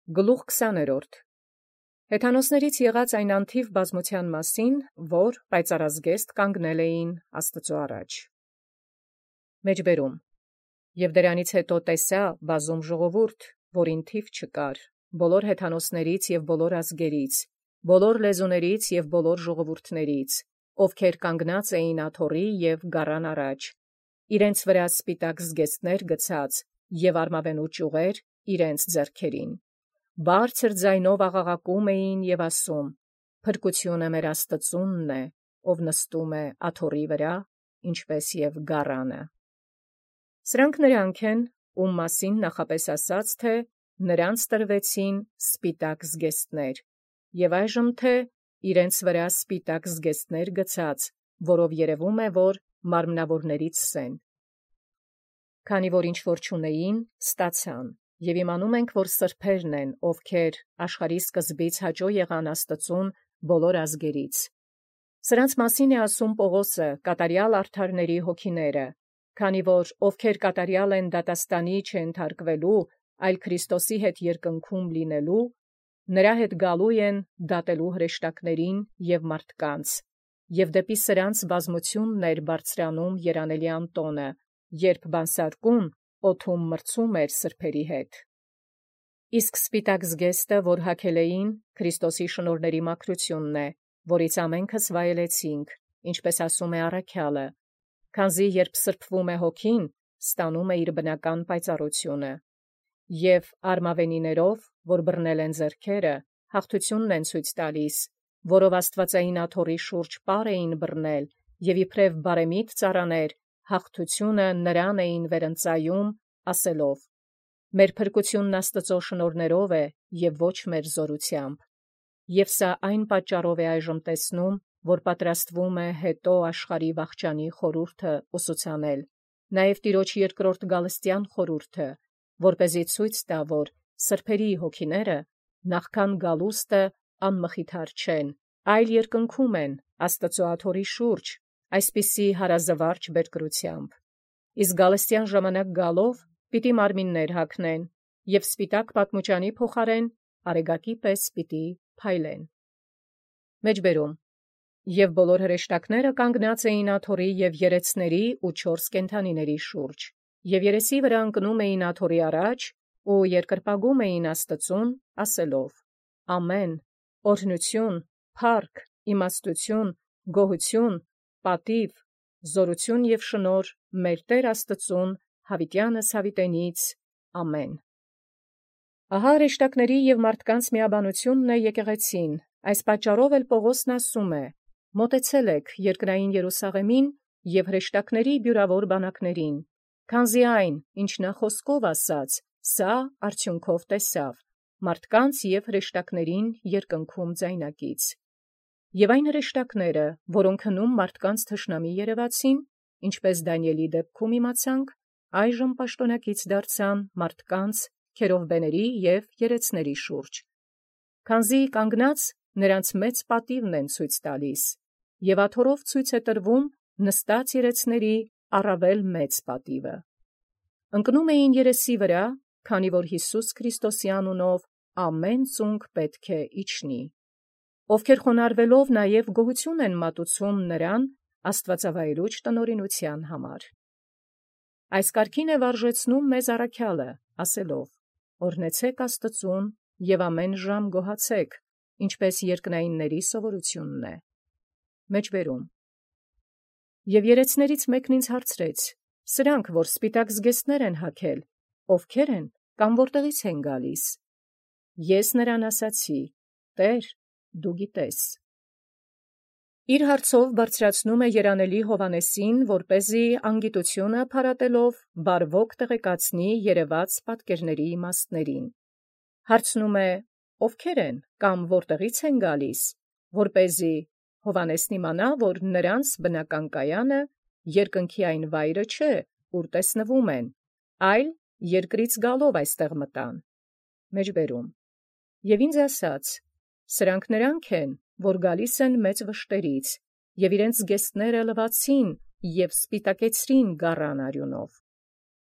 Գլուխ 20-րդ Հեթանոսներից եղած այն անթիվ բազմության մասին, որ պայծառազգեստ կանգնել էին Աստծու առաջ։ Մեջբերում Եվ դրանից հետո տեսա բազում ժողովուրդ, որին թիվ չկար, բոլոր հեթանոսներից և բոլոր ազգերից, բոլոր լեզուներից և բոլոր ժողովուրդներից, ովքեր կանգնած էին աթոռի և գառան առաջ, իրենց վրա սպիտակ զգեստներ գցած և արմավենու ճյուղեր իրենց ձեռքերին, բարձր ձայնով աղաղակում էին և ասում. «Փրկությունը մեր Աստծունն է, ով նստում է աթոռի վրա, ինչպես և գառանը»։ Սրանք նրանք են, ում մասին նախապես ասաց, թե նրանց տրվեցին սպիտակ զգեստներ, և այժմ թե իրենց վրա սպիտակ զգեստներ գցած, որով երևում է, որ մարմնավորներից են։ Քանի որ ինչ որ չունեին, ստացան, և իմանում ենք, որ սրբերն են, ովքեր աշխարհի սկզբից հաճո եղան Աստծուն բոլոր ազգերից։ Սրանց մասին է ասում Պողոսը կատարյալ արդարների հոգիները, քանի որ ովքեր կատարյալ են դատաստանի չենթարկվելու, այլ Քրիստոսի հետ երկնքում լինելու, նրա հետ գալու են դատելու հրեշտակներին և մարդկանց, և դեպի սրանց բազմությունն էր բարձրանում երանելի անտոնը, երբ բանսարկուն օդում մրցում էր սրբերի հետ։ Իսկ սպիտակ զգեստը, որ հագել էին, Քրիստոսի շնորհների մաքրությունն է, որից ամենքս վայելեցինք, ինչպես ասում է առաքյալը, քանզի երբ սրբվում է հոգին, ստանում է իր բնական պայծառությունը, և արմավենիներով, որ բռնել են ձեռքերը, հաղթությունն են ցույց տալիս, որով աստվածային աթոռի շուրջ պար էին բռնել, և իբրև բարեմիտ ծառաներ, հաղթությունը նրան էին վերընծայում, ասելով. «Մեր փրկությունն Աստծո շնորհներով է և ոչ մեր զորությամբ»։ Եվ սա այն պատճառով է այժմ տեսնում, որ պատրաստվում է հետո աշխարհի վախճանի խորհուրդը ուսուցանել, նաև Տիրոջ երկրորդ գալստյան խորհուրդը, որպեսզի ցույց տա, որ սրբերի հոգիները նախքան գալուստը անմխիթար չեն, այլ երկնքում են Աստծո աթոռի շուրջ, այսպիսի հարազվարճ բերկրությամբ։ Իսկ գալստյան ժամանակ գալով պիտի մարմիններ հագնեն, և սպիտակ պատմուճանի փոխարեն արեգակի պես պիտի փայլեն։ Մեջբերում Եվ բոլոր հրեշտակները կանգնած էին աթոռի և երեցների ու 4 կենդանիների շուրջ, և երեսի վրա ընկնում էին աթոռի առաջ ու երկրպագում էին Աստծուն, ասելով. «Ամեն, օրհնություն, փառք, իմաստություն, գոհություն, պատիվ, զորություն և շնորհ մեր Տեր Աստծուն հավիտյանս հավիտենից. ամեն»։ Ահա հրեշտակների և մարդկանց միաբանությունն է եկեղեցին, այս պատճառով էլ Պողոսն ասում է. «Մոտեցել եք երկրային Երուսաղեմին և հրեշտակների բյուրավոր բանակներին, քանզի այն, ինչ նա խոսքով ասաց, սա արդյունքով տեսավ, մարդկանց և հրեշտակներին երկնքում ձայնակից։ Եվ այն հրեշտակները, որոնք հնում մարդկանց թշնամի երևացին, ինչպես Դանիելի դեպքում իմացանք, այժմ պաշտոնակից դարձան մարդկանց քերովբեների և երեցների շուրջ, քանզի կանգնած նրանց մեծ պատիվն են ցույց տալիս, և աթոռով ցույց է տրվում նստած երեցների առավել մեծ պատիվը։ Ընկնում էին երեսի վրա, քանի որ Յիսուս Քրիստոսի անունով ամեն ծունկ պետք է իջնի, ովքեր խոնարհվելով նաև գոհություն են մատուցում նրան աստվածավայելուչ տնօրինության համար։ Այս կարգին է վարժեցնում մեզ առաքյալը, ասելով. «Օրհնեցեք Աստծուն և ամեն ժամ գոհացեք, ինչպես երկնայինների սովորությունն է»։ Մեջբերում Եվ երեցներից մեկն ինձ հարցրեց. «Սրանք, որ սպիտակ զգեստներ են հագել, ովքեր են կամ որտեղից են գալիս»։ Ես նրան ասացի. «Տեր, դու գիտես»։ Իր հարցով բարձրացնում է երանելի Հովհաննեսին, որպեսզի անգիտությունը փարատելով բարվոք տեղեկացնի երևած պատկերների իմաստներին։ Հարցնում է. ովքեր են կամ որտեղից են գալիս, որպեսզի Հովհաննեսն իմանա, որ նրանց բնական կայանը երկնքի այն վայրը չէ, ուր տեսնվում են, այլ երկրից գալով այստեղ մտան։ Մեջբերում Եվ ինձ ասաց. «Սրանք նրանք են, որ գալիս են մեծ վշտերից, և իրենց զգեստները լվացին և սպիտակեցրին գառան արյունով»։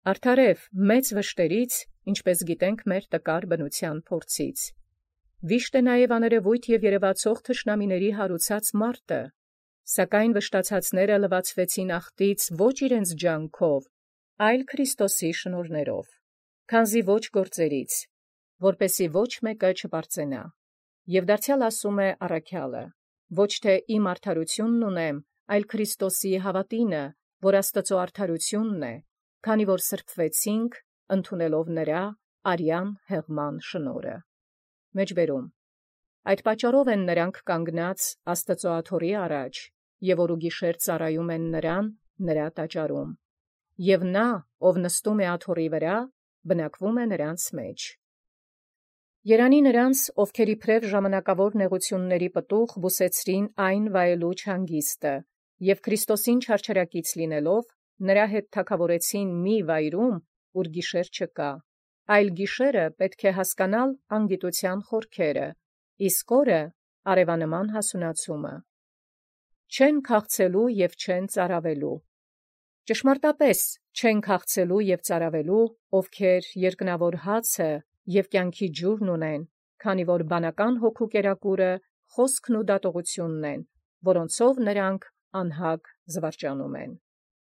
Արդարև մեծ վշտերից, ինչպես գիտենք մեր տկար բնության փորձից։ Վիշտ է նաև աներևույթ և երևացող թշնամիների հարուցած մարտը, սակայն վշտացածները լվացվեցին աղտից ոչ իրենց ջանքով, այլ Քրիստոսի շնորհներով, քանզի ոչ գործերից, որպեսզի ոչ մեկը չպարծենա։ Եվ դարձյալ ասում է առաքյալը. ոչ թե իմ արդարութիւնն ունեմ, այլ Քրիստոսի հավատինը, որ Աստուծոյ արդարութիւնն է, քանի որ սրբվեցինք, ընդունելով նրա արյան հեղման շնորհը։ Մեջբերում. այդ պատճառով են նրանք կանգնած Աստուծոյ աթոռի առաջ, եւ օրուգիշեր ծառայում են նրան նրա տաճարում, եւ նա, ով նստում է աթոռի վրա, բնակվում է նրանց մեջ։ Երանի նրանց, ովքեր իբրև ժամանակավոր նեղությունների պտուղ բուսեցրին այն վայելուչ հանգիստը, և Քրիստոսին չարչարակից լինելով, նրա հետ թագավորեցին մի վայրում, ուր գիշեր չկա, այլ գիշերը պետք է հասկանալ անգիտության խորքերը, իսկ օրը արևանման հասունացումը։ Չեն քաղցելու և չեն ծարավելու։ Ճշմարտապես չեն քաղցելու և ծարավելու, ովքեր երկնավոր հացը և կյանքի ջուրն ունեն, քանի որ բանական հոգու կերակուրը խոսքն ու դատողությունն են, որոնցով նրանք անհագ զվարճանում են։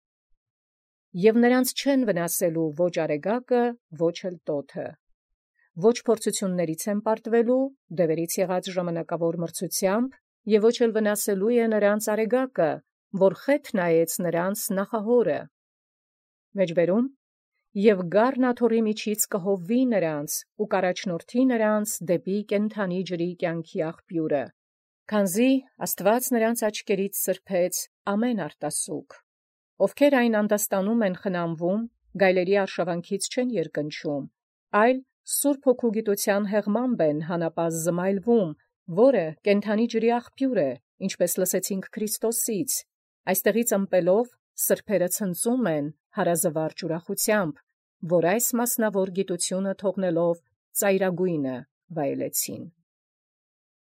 Եվ նրանց չեն վնասելու ոչ արեգակը, ոչ էլ տոթը, ոչ փորձություններից են պարտվելու, դևերից եղած ժամանակավոր մրցությամբ, և ոչ էլ վնասելու է նրանց արեգակը, որ խեթ նայեց նրանց նախահորը։ Մեջբերում. և գառն աթոռի միջից կհովվի նրանց ու կառաջնորդի նրանց դեպի կենդանի ջրի կյանքի աղբյուրը, քանզի Աստուած նրանց աչքերից սրբեց ամեն արտասուք, ովքեր այն անդաստանում են խնամվում, գայլերի արշավանքից չեն երկնչում, այլ Սուրբ Հոգու գիտության հեղմամբ են հանապազը զմայլվում, որը կենդանի ջրի աղբյուր է, ինչպես լսեցինք Քրիստոսից, այստեղից ըմպելով սրբերը ցնծում են հարազվարճ ուրախությամբ, որ այս մասնավոր գիտությունը թողնելով ծայրագույնը վայելեցին։